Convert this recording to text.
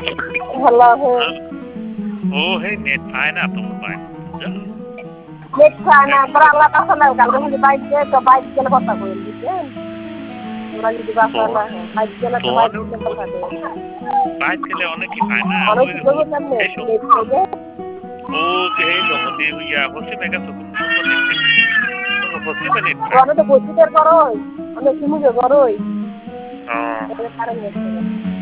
ভালো है ও হে নেট পায় না তো পায় नेट खाना पर अल्लाह का सलाह कर मुझे बाइक दे तो बाइक के लिए पता कोई नहीं তোমরা যদি বাসা না হয় বাইক গেলে তো বাইক দিতে কথা দে বাইক গেলে অনেকই পায় না অনেক কিছু কেমনে নেট থেকে ও এই জমতে হইয়া হচ্ছে মেগা সুকুম নেট হচ্ছে নেট অনেক তো বসিটার করো অনেক কি মুজে করো হ্যাঁ এটা কারণ নেট